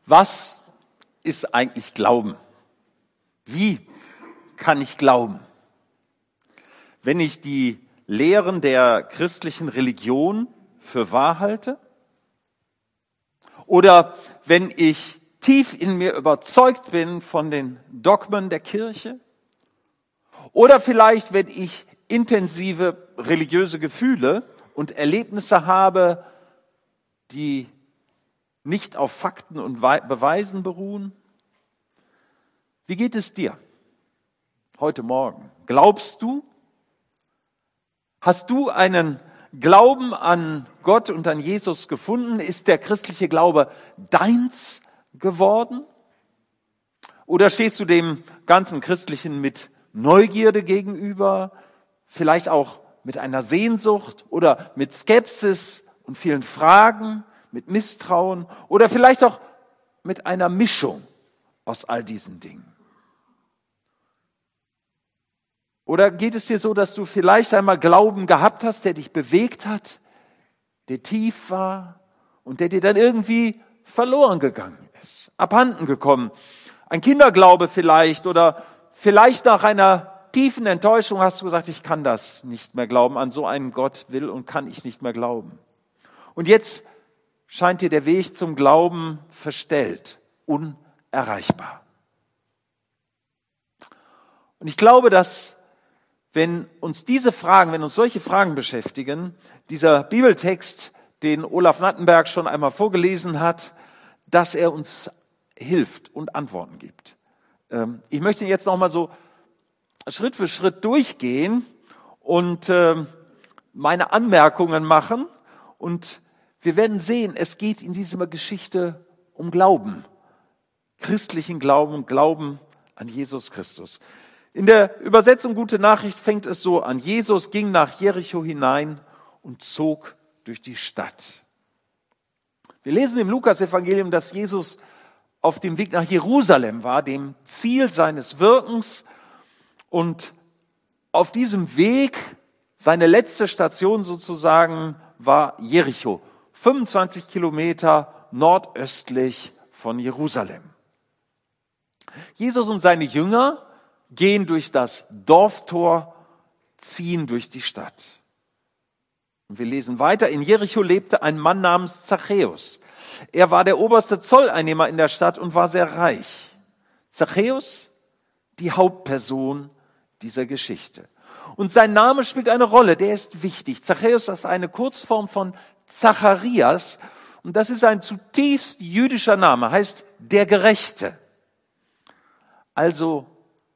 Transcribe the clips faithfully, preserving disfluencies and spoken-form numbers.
Was ist eigentlich Glauben? Wie kann ich glauben? Wenn ich die Lehren der christlichen Religion für wahr halte? Oder wenn ich tief in mir überzeugt bin von den Dogmen der Kirche? Oder vielleicht, wenn ich intensive religiöse Gefühle und Erlebnisse habe, die nicht auf Fakten und Beweisen beruhen? Wie geht es dir heute Morgen? Glaubst du? Hast du einen Glauben an Gott und an Jesus gefunden? Ist der christliche Glaube deins geworden? Oder stehst du dem ganzen Christlichen mit Neugierde gegenüber, vielleicht auch mit einer Sehnsucht oder mit Skepsis und vielen Fragen, mit Misstrauen oder vielleicht auch mit einer Mischung aus all diesen Dingen? Oder geht es dir so, dass du vielleicht einmal Glauben gehabt hast, der dich bewegt hat, der tief war und der dir dann irgendwie verloren gegangen ist, abhanden gekommen? Ein Kinderglaube vielleicht oder vielleicht nach einer tiefen Enttäuschung hast du gesagt, ich kann das nicht mehr glauben, an so einen Gott will und kann ich nicht mehr glauben. Und jetzt scheint dir der Weg zum Glauben verstellt, unerreichbar. Und ich glaube, dass wenn uns diese Fragen, wenn uns solche Fragen beschäftigen, dieser Bibeltext, den Olaf Nattenberg schon einmal vorgelesen hat, dass er uns hilft und Antworten gibt. Ich möchte jetzt noch mal so Schritt für Schritt durchgehen und meine Anmerkungen machen. Und wir werden sehen, es geht in dieser Geschichte um Glauben, christlichen Glauben, Glauben an Jesus Christus. In der Übersetzung Gute Nachricht fängt es so an. Jesus ging nach Jericho hinein und zog durch die Stadt. Wir lesen im Lukas-Evangelium, dass Jesus auf dem Weg nach Jerusalem war, dem Ziel seines Wirkens. Und auf diesem Weg, seine letzte Station sozusagen, war Jericho, fünfundzwanzig Kilometer nordöstlich von Jerusalem. Jesus und seine Jünger gehen durch das Dorftor, ziehen durch die Stadt. Und wir lesen weiter, in Jericho lebte ein Mann namens Zachäus. Er war der oberste Zolleinnehmer in der Stadt und war sehr reich. Zachäus, die Hauptperson dieser Geschichte. Und sein Name spielt eine Rolle, der ist wichtig. Zachäus ist eine Kurzform von Zacharias und das ist ein zutiefst jüdischer Name, heißt der Gerechte. Also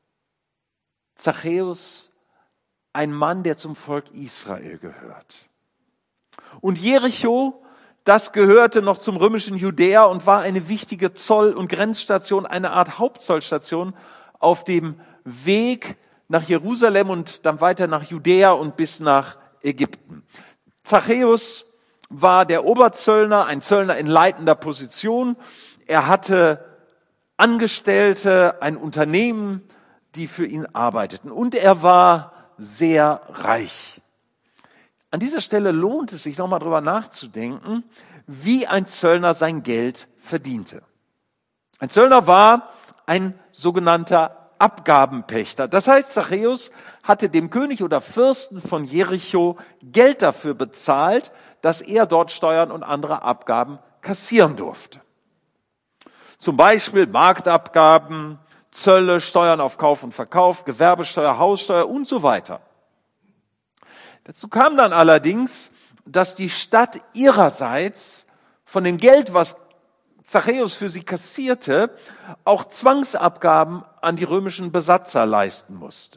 Zachäus, ein Mann, der zum Volk Israel gehört. Und Jericho, das gehörte noch zum römischen Judäa und war eine wichtige Zoll- und Grenzstation, eine Art Hauptzollstation auf dem Weg nach Jerusalem und dann weiter nach Judäa und bis nach Ägypten. Zachäus war der Oberzöllner, ein Zöllner in leitender Position. Er hatte Angestellte, ein Unternehmen, die für ihn arbeiteten. Und er war sehr reich. An dieser Stelle lohnt es sich, nochmal drüber nachzudenken, wie ein Zöllner sein Geld verdiente. Ein Zöllner war ein sogenannter Abgabenpächter. Das heißt, Zachäus hatte dem König oder Fürsten von Jericho Geld dafür bezahlt, dass er dort Steuern und andere Abgaben kassieren durfte. Zum Beispiel Marktabgaben, Zölle, Steuern auf Kauf und Verkauf, Gewerbesteuer, Haussteuer und so weiter. Dazu kam dann allerdings, dass die Stadt ihrerseits von dem Geld, was Zachäus für sie kassierte, auch Zwangsabgaben an die römischen Besatzer leisten musste.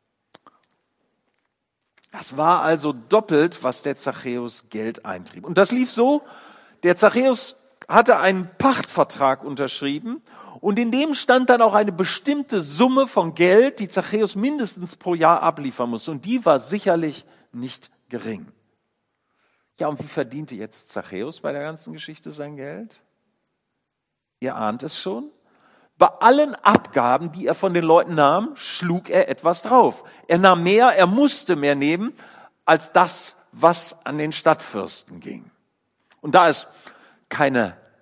Das war also doppelt, was der Zachäus Geld eintrieb. Und das lief so, der Zachäus hatte einen Pachtvertrag unterschrieben und in dem stand dann auch eine bestimmte Summe von Geld, die Zachäus mindestens pro Jahr abliefern musste. Und die war sicherlich nicht gering. Ja, und wie verdiente jetzt Zachäus bei der ganzen Geschichte sein Geld? Ihr ahnt es schon. Bei allen Abgaben, die er von den Leuten nahm, schlug er etwas drauf. Er nahm mehr, er musste mehr nehmen, als das, was an den Stadtfürsten ging. Und da es keine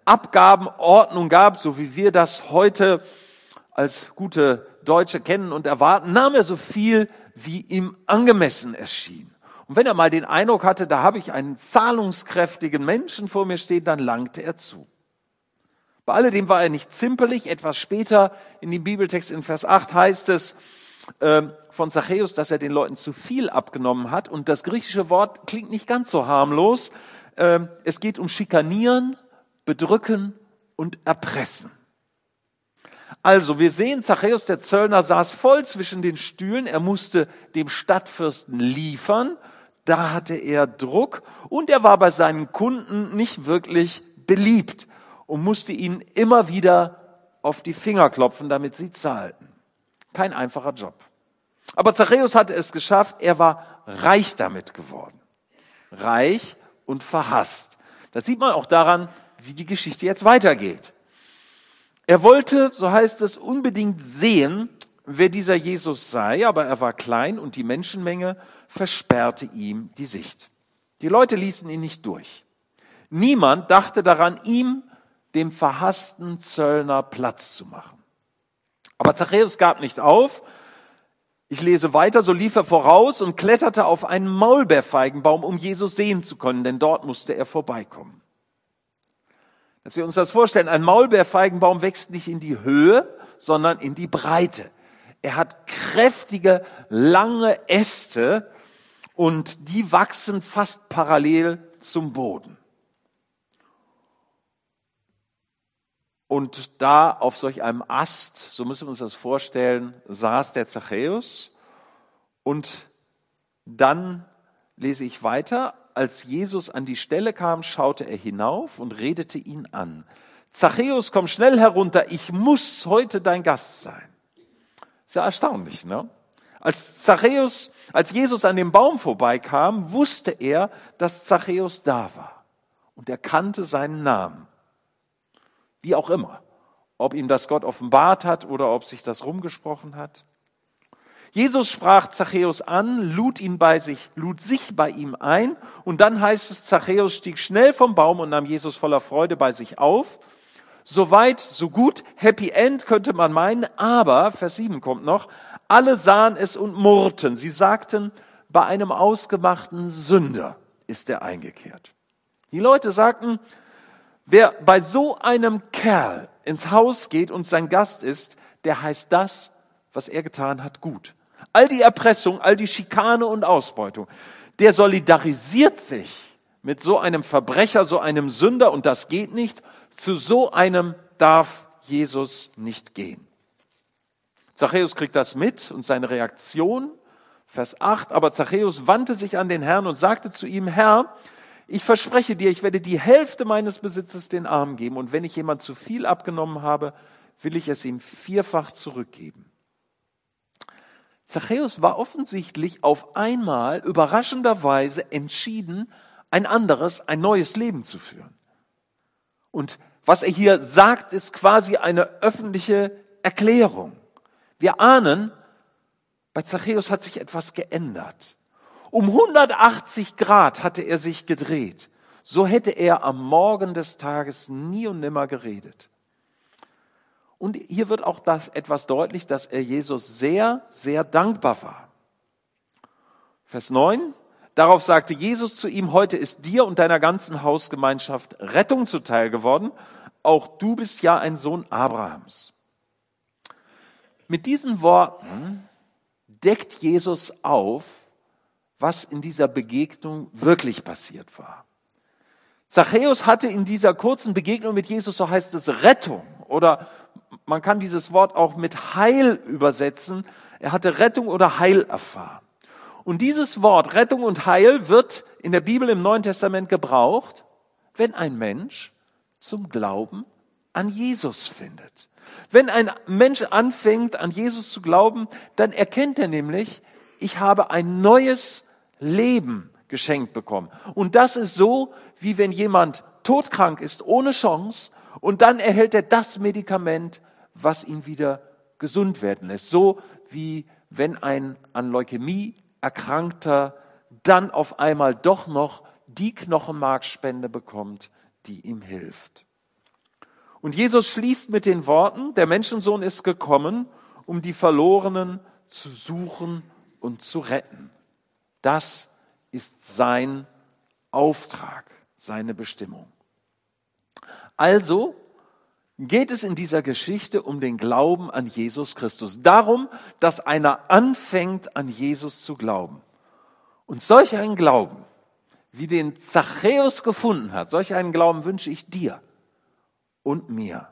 Abgabenordnung gab, so wie wir das heute als gute Deutsche kennen und erwarten, nahm er so viel, wie ihm angemessen erschien. Und wenn er mal den Eindruck hatte, da habe ich einen zahlungskräftigen Menschen vor mir stehen, dann langte er zu. Bei alledem war er nicht zimperlich. Etwas später in dem Bibeltext in Vers acht heißt es äh, von Zachäus, dass er den Leuten zu viel abgenommen hat. Und das griechische Wort klingt nicht ganz so harmlos. Äh, es geht um Schikanieren, Bedrücken und Erpressen. Also, wir sehen, Zachäus, der Zöllner, saß voll zwischen den Stühlen. Er musste dem Stadtfürsten liefern. Da hatte er Druck. Und er war bei seinen Kunden nicht wirklich beliebt und musste ihnen immer wieder auf die Finger klopfen, damit sie zahlten. Kein einfacher Job. Aber Zachäus hatte es geschafft. Er war reich damit geworden. Reich und verhasst. Das sieht man auch daran, wie die Geschichte jetzt weitergeht. Er wollte, so heißt es, unbedingt sehen, wer dieser Jesus sei, aber er war klein und die Menschenmenge versperrte ihm die Sicht. Die Leute ließen ihn nicht durch. Niemand dachte daran, ihm, dem verhassten Zöllner, Platz zu machen. Aber Zachäus gab nicht auf. Ich lese weiter, so lief er voraus und kletterte auf einen Maulbeerfeigenbaum, um Jesus sehen zu können, denn dort musste er vorbeikommen. Dass wir uns das vorstellen, ein Maulbeerfeigenbaum wächst nicht in die Höhe, sondern in die Breite. Er hat kräftige, lange Äste und die wachsen fast parallel zum Boden. Und da auf solch einem Ast, so müssen wir uns das vorstellen, saß der Zachäus. Und dann lese ich weiter. Als Jesus an die Stelle kam, schaute er hinauf und redete ihn an. Zachäus, komm schnell herunter, ich muss heute dein Gast sein. Ist ja erstaunlich, ne? Als Zachäus, als Jesus an dem Baum vorbeikam, wusste er, dass Zachäus da war. Und er kannte seinen Namen. Wie auch immer. Ob ihm das Gott offenbart hat oder ob sich das rumgesprochen hat. Jesus sprach Zachäus an, lud ihn bei sich, lud sich bei ihm ein und dann heißt es, Zachäus stieg schnell vom Baum und nahm Jesus voller Freude bei sich auf. Soweit, so gut, Happy End könnte man meinen, aber, Vers sieben kommt noch, alle sahen es und murrten. Sie sagten, bei einem ausgemachten Sünder ist er eingekehrt. Die Leute sagten, wer bei so einem Kerl ins Haus geht und sein Gast ist, der heißt das, was er getan hat, gut. All die Erpressung, all die Schikane und Ausbeutung, der solidarisiert sich mit so einem Verbrecher, so einem Sünder und das geht nicht. Zu so einem darf Jesus nicht gehen. Zachäus kriegt das mit und seine Reaktion, Vers acht, aber Zachäus wandte sich an den Herrn und sagte zu ihm, Herr, ich verspreche dir, ich werde die Hälfte meines Besitzes den Armen geben und wenn ich jemand zu viel abgenommen habe, will ich es ihm vierfach zurückgeben. Zachäus war offensichtlich auf einmal überraschenderweise entschieden, ein anderes, ein neues Leben zu führen. Und was er hier sagt, ist quasi eine öffentliche Erklärung. Wir ahnen, bei Zachäus hat sich etwas geändert. Um hundertachtzig Grad hatte er sich gedreht. So hätte er am Morgen des Tages nie und nimmer geredet. Und hier wird auch das etwas deutlich, dass er Jesus sehr, sehr dankbar war. Vers neun. Darauf sagte Jesus zu ihm, heute ist dir und deiner ganzen Hausgemeinschaft Rettung zuteil geworden. Auch du bist ja ein Sohn Abrahams. Mit diesen Worten deckt Jesus auf, was in dieser Begegnung wirklich passiert war. Zachäus hatte in dieser kurzen Begegnung mit Jesus, so heißt es, Rettung. Oder man kann dieses Wort auch mit Heil übersetzen. Er hatte Rettung oder Heil erfahren. Und dieses Wort Rettung und Heil wird in der Bibel im Neuen Testament gebraucht, wenn ein Mensch zum Glauben an Jesus findet. Wenn ein Mensch anfängt, an Jesus zu glauben, dann erkennt er nämlich, ich habe ein neues Leben geschenkt bekommen. Und das ist so, wie wenn jemand todkrank ist, ohne Chance, und dann erhält er das Medikament, was ihn wieder gesund werden lässt. So wie wenn ein an Leukämie Erkrankter dann auf einmal doch noch die Knochenmarkspende bekommt, die ihm hilft. Und Jesus schließt mit den Worten, der Menschensohn ist gekommen, um die Verlorenen zu suchen und zu retten. Das ist sein Auftrag, seine Bestimmung. Also geht es in dieser Geschichte um den Glauben an Jesus Christus. Darum, dass einer anfängt, an Jesus zu glauben. Und solch einen Glauben, wie den Zachäus gefunden hat, solch einen Glauben wünsche ich dir und mir.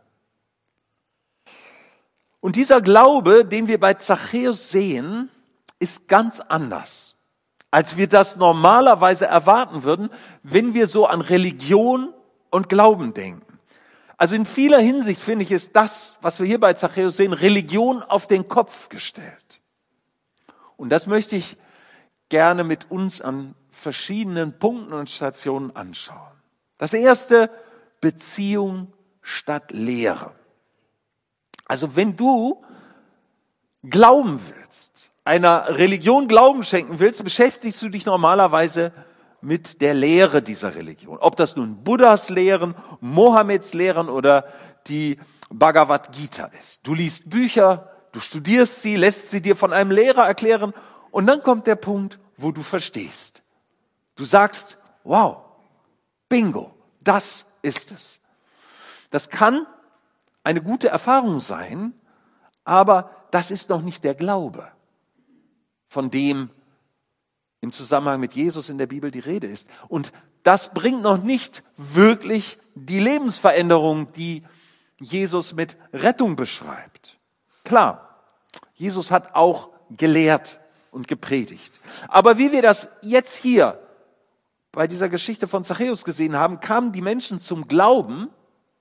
Und dieser Glaube, den wir bei Zachäus sehen, ist ganz anders, als wir das normalerweise erwarten würden, wenn wir so an Religion und Glauben denken. Also in vieler Hinsicht finde ich, ist das, was wir hier bei Zachäus sehen, Religion auf den Kopf gestellt. Und das möchte ich gerne mit uns an verschiedenen Punkten und Stationen anschauen. Das erste, Beziehung statt Lehre. Also wenn du glauben willst, einer Religion Glauben schenken willst, beschäftigst du dich normalerweise mit der Lehre dieser Religion. Ob das nun Buddhas Lehren, Mohammeds Lehren oder die Bhagavad Gita ist. Du liest Bücher, du studierst sie, lässt sie dir von einem Lehrer erklären und dann kommt der Punkt, wo du verstehst. Du sagst, wow, bingo, das ist es. Das kann eine gute Erfahrung sein, aber das ist noch nicht der Glaube, von dem im Zusammenhang mit Jesus in der Bibel die Rede ist. Und das bringt noch nicht wirklich die Lebensveränderung, die Jesus mit Rettung beschreibt. Klar, Jesus hat auch gelehrt und gepredigt. Aber wie wir das jetzt hier bei dieser Geschichte von Zachäus gesehen haben, kamen die Menschen zum Glauben,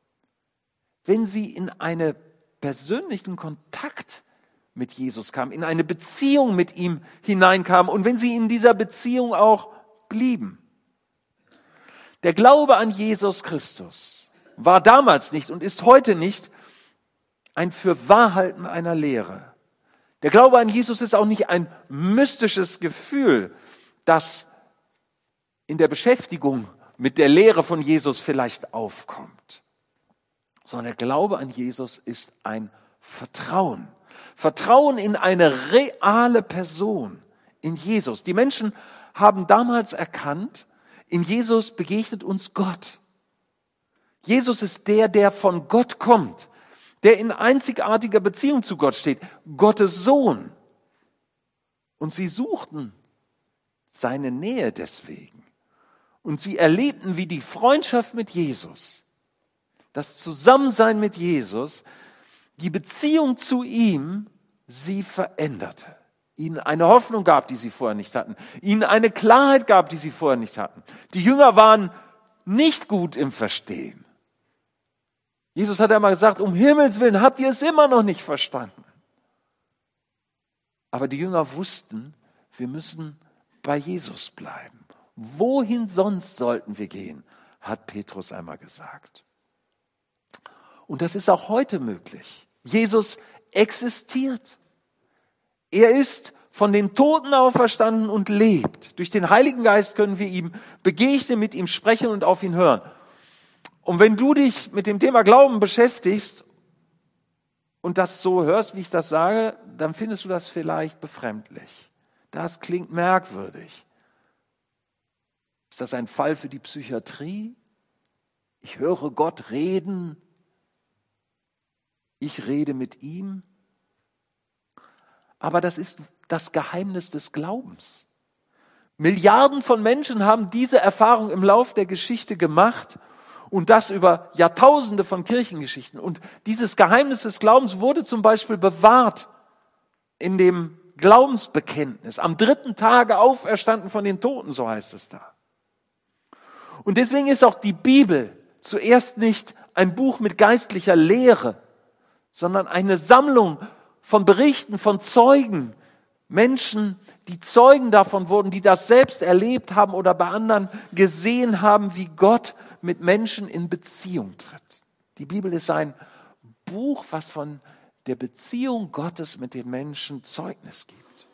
wenn sie in einen persönlichen Kontakt mit Jesus kamen, in eine Beziehung mit ihm hineinkamen und wenn sie in dieser Beziehung auch blieben. Der Glaube an Jesus Christus war damals nicht und ist heute nicht ein Fürwahrhalten einer Lehre. Der Glaube an Jesus ist auch nicht ein mystisches Gefühl, das in der Beschäftigung mit der Lehre von Jesus vielleicht aufkommt, sondern der Glaube an Jesus ist ein Vertrauen. Vertrauen in eine reale Person, in Jesus. Die Menschen haben damals erkannt, in Jesus begegnet uns Gott. Jesus ist der, der von Gott kommt, der in einzigartiger Beziehung zu Gott steht, Gottes Sohn. Und sie suchten seine Nähe deswegen. Und sie erlebten, wie die Freundschaft mit Jesus, das Zusammensein mit Jesus, die Beziehung zu ihm sie veränderte, ihnen eine Hoffnung gab, die sie vorher nicht hatten, ihnen eine Klarheit gab, die sie vorher nicht hatten. Die Jünger waren nicht gut im Verstehen. Jesus hat einmal gesagt, um Himmels Willen habt ihr es immer noch nicht verstanden. Aber die Jünger wussten, wir müssen bei Jesus bleiben. Wohin sonst sollten wir gehen, hat Petrus einmal gesagt. Und das ist auch heute möglich. Jesus existiert. Er ist von den Toten auferstanden und lebt. Durch den Heiligen Geist können wir ihm begegnen, mit ihm sprechen und auf ihn hören. Und wenn du dich mit dem Thema Glauben beschäftigst und das so hörst, wie ich das sage, dann findest du das vielleicht befremdlich. Das klingt merkwürdig. Ist das ein Fall für die Psychiatrie? Ich höre Gott reden. Ich rede mit ihm. Aber das ist das Geheimnis des Glaubens. Milliarden von Menschen haben diese Erfahrung im Lauf der Geschichte gemacht und das über Jahrtausende von Kirchengeschichten. Und dieses Geheimnis des Glaubens wurde zum Beispiel bewahrt in dem Glaubensbekenntnis. Am dritten Tage auferstanden von den Toten, so heißt es da. Und deswegen ist auch die Bibel zuerst nicht ein Buch mit geistlicher Lehre, sondern eine Sammlung von Berichten von Zeugen, Menschen, die Zeugen davon wurden, die das selbst erlebt haben oder bei anderen gesehen haben, wie Gott mit Menschen in Beziehung tritt. Die Bibel ist ein Buch, was von der Beziehung Gottes mit den Menschen Zeugnis gibt.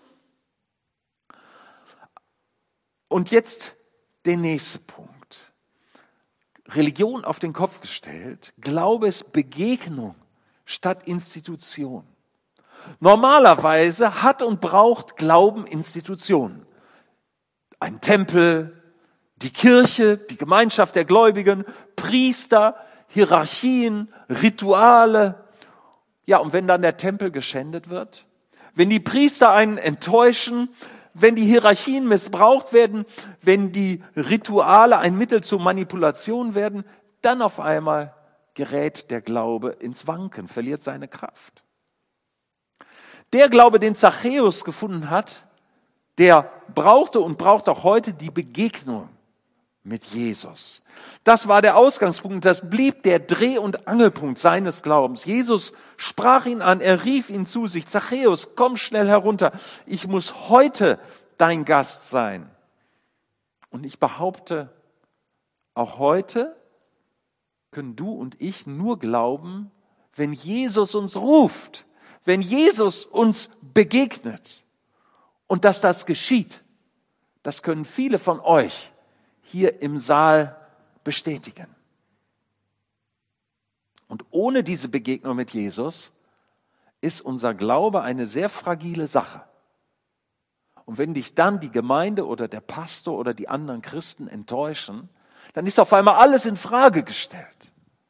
Und jetzt der nächste Punkt. Religion auf den Kopf gestellt. Glaube ist Begegnung statt Institution. Normalerweise hat und braucht Glauben Institutionen. Ein Tempel, die Kirche, die Gemeinschaft der Gläubigen, Priester, Hierarchien, Rituale. Ja, und wenn dann der Tempel geschändet wird, wenn die Priester einen enttäuschen, wenn die Hierarchien missbraucht werden, wenn die Rituale ein Mittel zur Manipulation werden, dann auf einmal gerät der Glaube ins Wanken, verliert seine Kraft. Der Glaube, den Zachäus gefunden hat, der brauchte und braucht auch heute die Begegnung mit Jesus. Das war der Ausgangspunkt, das blieb der Dreh- und Angelpunkt seines Glaubens. Jesus sprach ihn an, er rief ihn zu sich: Zachäus, komm schnell herunter, ich muss heute dein Gast sein. Und ich behaupte, auch heute können du und ich nur glauben, wenn Jesus uns ruft, wenn Jesus uns begegnet. Und dass das geschieht, das können viele von euch hier im Saal bestätigen. Und ohne diese Begegnung mit Jesus ist unser Glaube eine sehr fragile Sache. Und wenn dich dann die Gemeinde oder der Pastor oder die anderen Christen enttäuschen, dann ist auf einmal alles in Frage gestellt.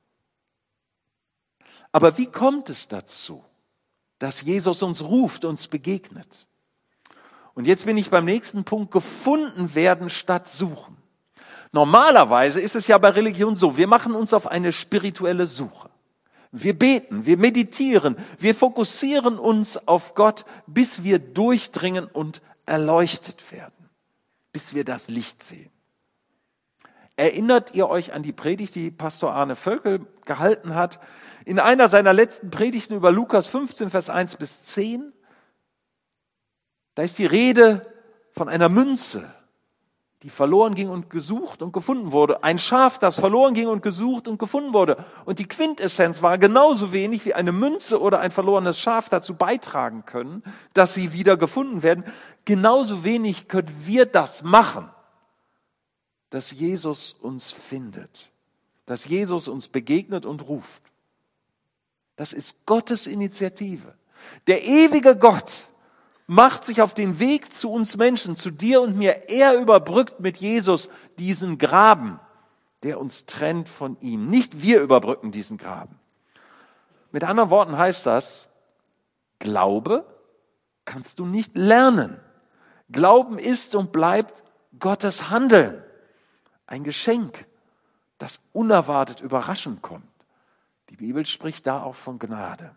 Aber wie kommt es dazu, dass Jesus uns ruft, uns begegnet? Und jetzt bin ich beim nächsten Punkt: gefunden werden statt suchen. Normalerweise ist es ja bei Religion so, wir machen uns auf eine spirituelle Suche. Wir beten, wir meditieren, wir fokussieren uns auf Gott, bis wir durchdringen und erleuchtet werden, bis wir das Licht sehen. Erinnert ihr euch an die Predigt, die Pastor Arne Völkel gehalten hat? In einer seiner letzten Predigten über Lukas fünfzehn, Vers eins bis zehn, da ist die Rede von einer Münze, die verloren ging und gesucht und gefunden wurde. Ein Schaf, das verloren ging und gesucht und gefunden wurde. Und die Quintessenz war: genauso wenig wie eine Münze oder ein verlorenes Schaf dazu beitragen können, dass sie wieder gefunden werden, genauso wenig können wir das machen, dass Jesus uns findet, dass Jesus uns begegnet und ruft. Das ist Gottes Initiative. Der ewige Gott macht sich auf den Weg zu uns Menschen, zu dir und mir. Er überbrückt mit Jesus diesen Graben, der uns trennt von ihm. Nicht wir überbrücken diesen Graben. Mit anderen Worten heißt das: Glaube kannst du nicht lernen. Glauben ist und bleibt Gottes Handeln. Ein Geschenk, das unerwartet überraschend kommt. Die Bibel spricht da auch von Gnade.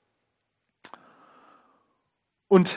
Und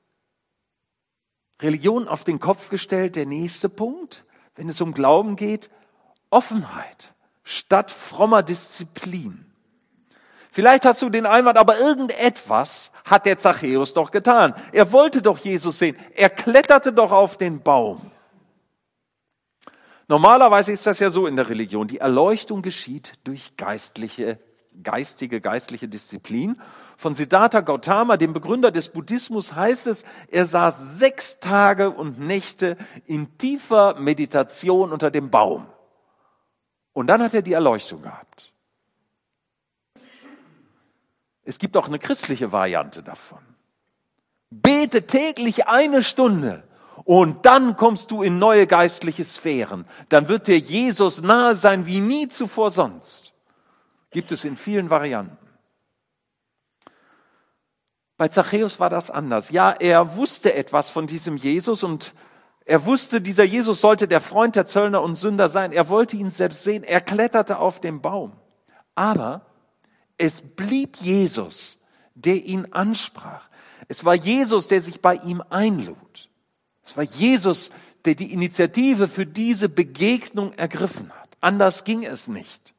Religion auf den Kopf gestellt, der nächste Punkt, wenn es um Glauben geht: Offenheit statt frommer Disziplin. Vielleicht hast du den Einwand, aber irgendetwas hat der Zachäus doch getan. Er wollte doch Jesus sehen. Er kletterte doch auf den Baum. Normalerweise ist das ja so in der Religion: Die Erleuchtung geschieht durch geistliche, geistige, geistliche Disziplin. Von Siddhartha Gautama, dem Begründer des Buddhismus, heißt es, er saß sechs Tage und Nächte in tiefer Meditation unter dem Baum. Und dann hat er die Erleuchtung gehabt. Es gibt auch eine christliche Variante davon. Bete täglich eine Stunde. Und dann kommst du in neue geistliche Sphären. Dann wird dir Jesus nahe sein wie nie zuvor sonst. Gibt es in vielen Varianten. Bei Zachäus war das anders. Ja, er wusste etwas von diesem Jesus und er wusste, dieser Jesus sollte der Freund der Zöllner und Sünder sein. Er wollte ihn selbst sehen. Er kletterte auf den Baum. Aber es blieb Jesus, der ihn ansprach. Es war Jesus, der sich bei ihm einlud. Es war Jesus, der die Initiative für diese Begegnung ergriffen hat. Anders ging es nicht.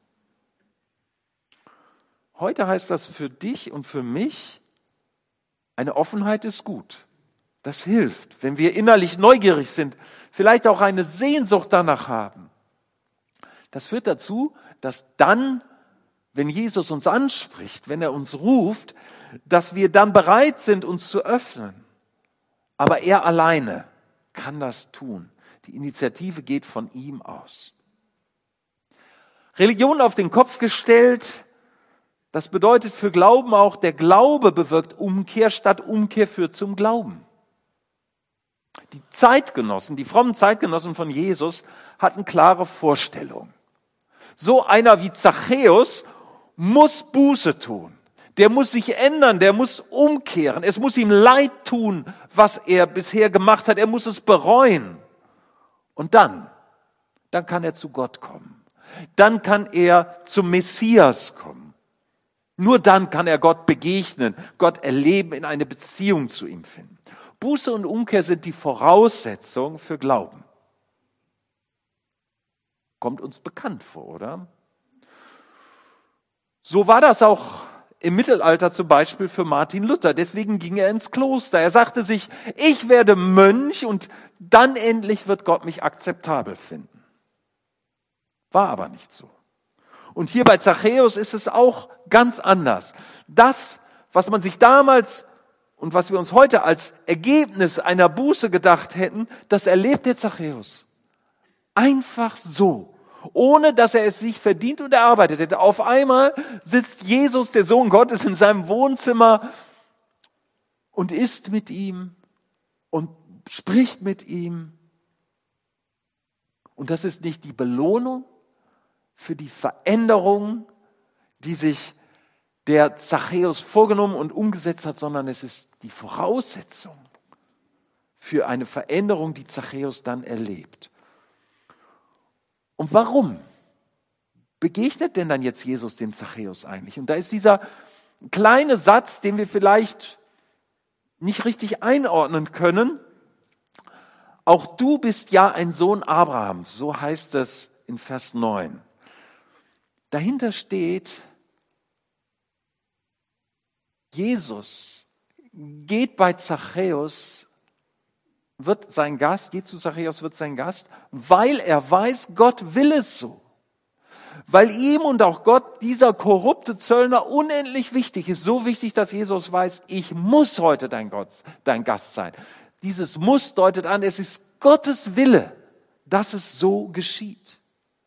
Heute heißt das für dich und für mich: Eine Offenheit ist gut. Das hilft, wenn wir innerlich neugierig sind, vielleicht auch eine Sehnsucht danach haben. Das führt dazu, dass dann, wenn Jesus uns anspricht, wenn er uns ruft, dass wir dann bereit sind, uns zu öffnen. Aber er alleine kann das tun. Die Initiative geht von ihm aus. Religion auf den Kopf gestellt, das bedeutet für Glauben auch, der Glaube bewirkt Umkehr, statt Umkehr führt zum Glauben. Die Zeitgenossen, die frommen Zeitgenossen von Jesus hatten klare Vorstellungen. So einer wie Zachäus muss Buße tun. Der muss sich ändern, der muss umkehren. Es muss ihm leid tun, was er bisher gemacht hat. Er muss es bereuen. Und dann, dann kann er zu Gott kommen. Dann kann er zum Messias kommen. Nur dann kann er Gott begegnen, Gott erleben, in eine Beziehung zu ihm finden. Buße und Umkehr sind die Voraussetzung für Glauben. Kommt uns bekannt vor, oder? So war das auch im Mittelalter zum Beispiel für Martin Luther. Deswegen ging er ins Kloster. Er sagte sich, ich werde Mönch und dann endlich wird Gott mich akzeptabel finden. War aber nicht so. Und hier bei Zachäus ist es auch ganz anders. Das, was man sich damals und was wir uns heute als Ergebnis einer Buße gedacht hätten, das erlebt der Zachäus. Einfach so, ohne dass er es sich verdient und erarbeitet hätte. Auf einmal sitzt Jesus, der Sohn Gottes, in seinem Wohnzimmer und isst mit ihm und spricht mit ihm. Und das ist nicht die Belohnung für die Veränderung, die sich der Zachäus vorgenommen und umgesetzt hat, sondern es ist die Voraussetzung für eine Veränderung, die Zachäus dann erlebt. Und warum begegnet denn dann jetzt Jesus dem Zachäus eigentlich? Und da ist dieser kleine Satz, den wir vielleicht nicht richtig einordnen können. Auch du bist ja ein Sohn Abrahams, so heißt es in Vers neun. Dahinter steht, Jesus geht bei Zachäus, wird sein Gast, geht zu Zachäus, wird sein Gast, weil er weiß, Gott will es so. Weil ihm und auch Gott dieser korrupte Zöllner unendlich wichtig ist. So wichtig, dass Jesus weiß, ich muss heute dein Gott, dein Gast sein. Dieses Muss deutet an, es ist Gottes Wille, dass es so geschieht.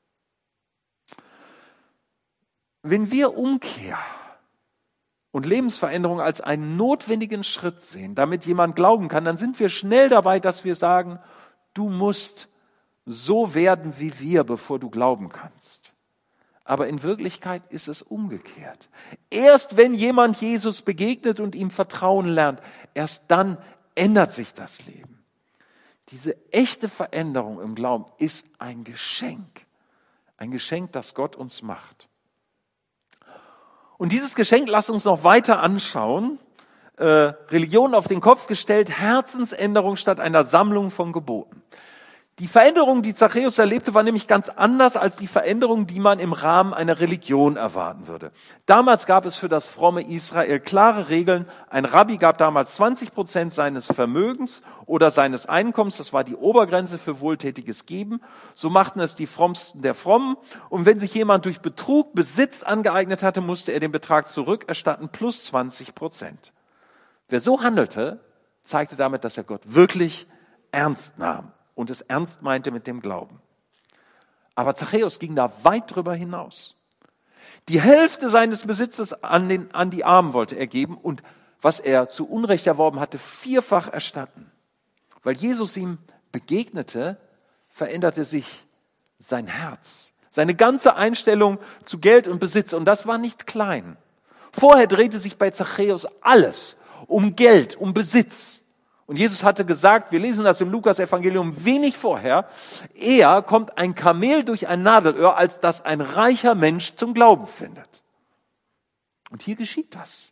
Wenn wir Umkehr und Lebensveränderung als einen notwendigen Schritt sehen, damit jemand glauben kann, dann sind wir schnell dabei, dass wir sagen, du musst so werden wie wir, bevor du glauben kannst. Aber in Wirklichkeit ist es umgekehrt. Erst wenn jemand Jesus begegnet und ihm vertrauen lernt, erst dann ändert sich das Leben. Diese echte Veränderung im Glauben ist ein Geschenk. Ein Geschenk, das Gott uns macht. Und dieses Geschenk, lasst uns noch weiter anschauen. Äh, Religion auf den Kopf gestellt, Herzensänderung statt einer Sammlung von Geboten. Die Veränderung, die Zachäus erlebte, war nämlich ganz anders als die Veränderung, die man im Rahmen einer Religion erwarten würde. Damals gab es für das fromme Israel klare Regeln. Ein Rabbi gab damals zwanzig Prozent seines Vermögens oder seines Einkommens. Das war die Obergrenze für wohltätiges Geben. So machten es die Frommsten der Frommen. Und wenn sich jemand durch Betrug Besitz angeeignet hatte, musste er den Betrag zurückerstatten plus zwanzig Prozent. Wer so handelte, zeigte damit, dass er Gott wirklich ernst nahm und es ernst meinte mit dem Glauben. Aber Zachäus ging da weit drüber hinaus. Die Hälfte seines Besitzes an, den, an die Armen wollte er geben und was er zu Unrecht erworben hatte, vierfach erstatten. Weil Jesus ihm begegnete, veränderte sich sein Herz, seine ganze Einstellung zu Geld und Besitz. Und das war nicht klein. Vorher drehte sich bei Zachäus alles um Geld, um Besitz. Und Jesus hatte gesagt, wir lesen das im Lukas-Evangelium wenig vorher, eher kommt ein Kamel durch ein Nadelöhr, als dass ein reicher Mensch zum Glauben findet. Und hier geschieht das.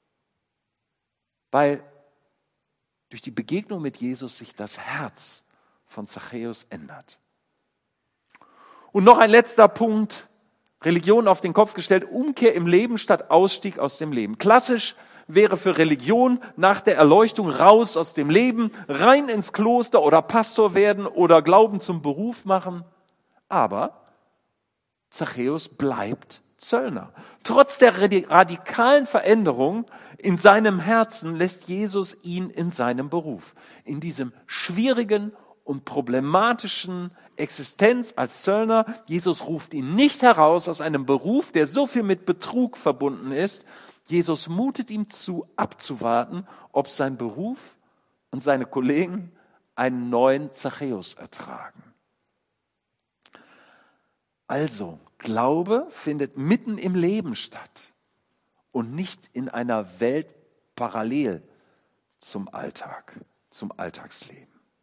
Weil durch die Begegnung mit Jesus sich das Herz von Zachäus ändert. Und noch ein letzter Punkt, Religion auf den Kopf gestellt, Umkehr im Leben statt Ausstieg aus dem Leben. Klassisch wäre für Religion nach der Erleuchtung raus aus dem Leben, rein ins Kloster oder Pastor werden oder Glauben zum Beruf machen. Aber Zachäus bleibt Zöllner. Trotz der radikalen Veränderung in seinem Herzen lässt Jesus ihn in seinem Beruf, in diesem schwierigen und problematischen Existenz als Zöllner. Jesus ruft ihn nicht heraus aus einem Beruf, der so viel mit Betrug verbunden ist. Jesus mutet ihm zu, abzuwarten, ob sein Beruf und seine Kollegen einen neuen Zachäus ertragen. Also, Glaube findet mitten im Leben statt und nicht in einer Welt parallel zum Alltag, zum Alltagsleben.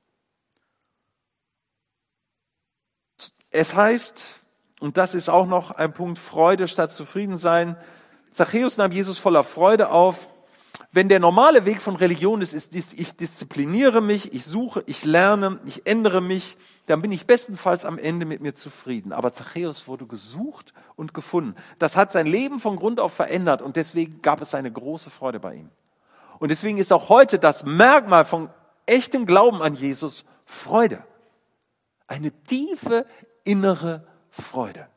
Es heißt, und das ist auch noch ein Punkt, Freude statt Zufriedensein. Zachäus nahm Jesus voller Freude auf. Wenn der normale Weg von Religion ist, ist dies, ich diszipliniere mich, ich suche, ich lerne, ich ändere mich, dann bin ich bestenfalls am Ende mit mir zufrieden. Aber Zachäus wurde gesucht und gefunden. Das hat sein Leben von Grund auf verändert und deswegen gab es eine große Freude bei ihm. Und deswegen ist auch heute das Merkmal von echtem Glauben an Jesus Freude. Eine tiefe innere Freude.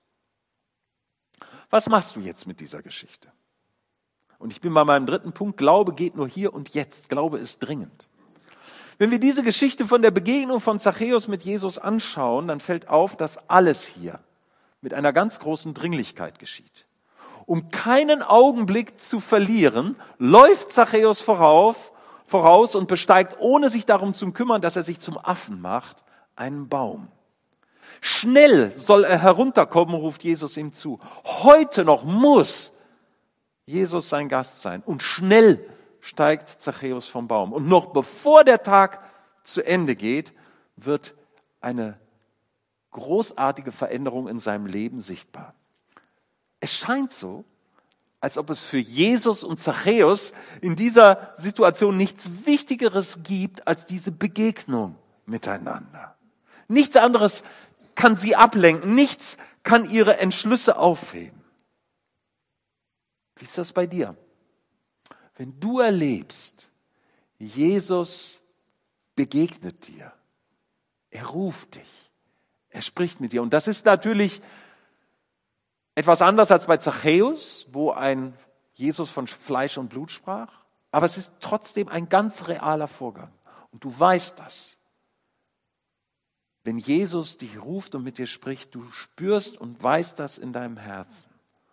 Was machst du jetzt mit dieser Geschichte? Und ich bin bei meinem dritten Punkt. Glaube geht nur hier und jetzt. Glaube ist dringend. Wenn wir diese Geschichte von der Begegnung von Zachäus mit Jesus anschauen, dann fällt auf, dass alles hier mit einer ganz großen Dringlichkeit geschieht. Um keinen Augenblick zu verlieren, läuft Zachäus vorauf, voraus und besteigt, ohne sich darum zu kümmern, dass er sich zum Affen macht, einen Baum. Schnell soll er herunterkommen, ruft Jesus ihm zu. Heute noch muss Jesus sein Gast sein. Und schnell steigt Zachäus vom Baum. Und noch bevor der Tag zu Ende geht, wird eine großartige Veränderung in seinem Leben sichtbar. Es scheint so, als ob es für Jesus und Zachäus in dieser Situation nichts Wichtigeres gibt als diese Begegnung miteinander. Nichts anderes kann sie ablenken, nichts kann ihre Entschlüsse aufheben. Wie ist das bei dir? Wenn du erlebst, Jesus begegnet dir, er ruft dich, er spricht mit dir. Und das ist natürlich etwas anders als bei Zachäus, wo ein Jesus von Fleisch und Blut sprach. Aber es ist trotzdem ein ganz realer Vorgang. Und du weißt das. Wenn Jesus dich ruft und mit dir spricht, du spürst und weißt das in deinem Herzen.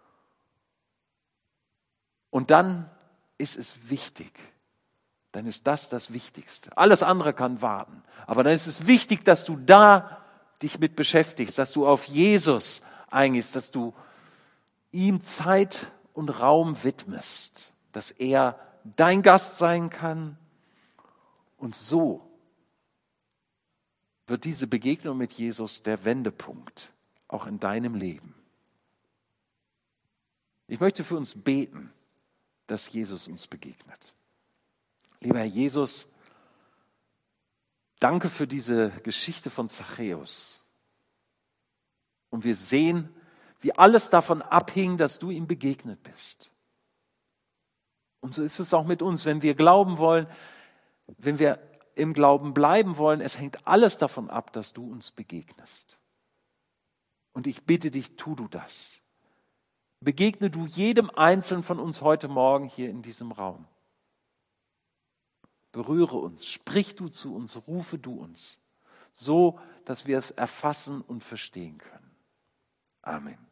Und dann ist es wichtig. Dann ist das das Wichtigste. Alles andere kann warten. Aber dann ist es wichtig, dass du da dich mit beschäftigst, dass du auf Jesus eingehst, dass du ihm Zeit und Raum widmest, dass er dein Gast sein kann. Und so wird diese Begegnung mit Jesus der Wendepunkt, auch in deinem Leben. Ich möchte für uns beten, dass Jesus uns begegnet. Lieber Herr Jesus, danke für diese Geschichte von Zachäus. Und wir sehen, wie alles davon abhing, dass du ihm begegnet bist. Und so ist es auch mit uns, wenn wir glauben wollen, wenn wir im Glauben bleiben wollen, es hängt alles davon ab, dass du uns begegnest. Und ich bitte dich, tu du das. Begegne du jedem Einzelnen von uns heute Morgen hier in diesem Raum. Berühre uns, sprich du zu uns, rufe du uns, so dass wir es erfassen und verstehen können. Amen.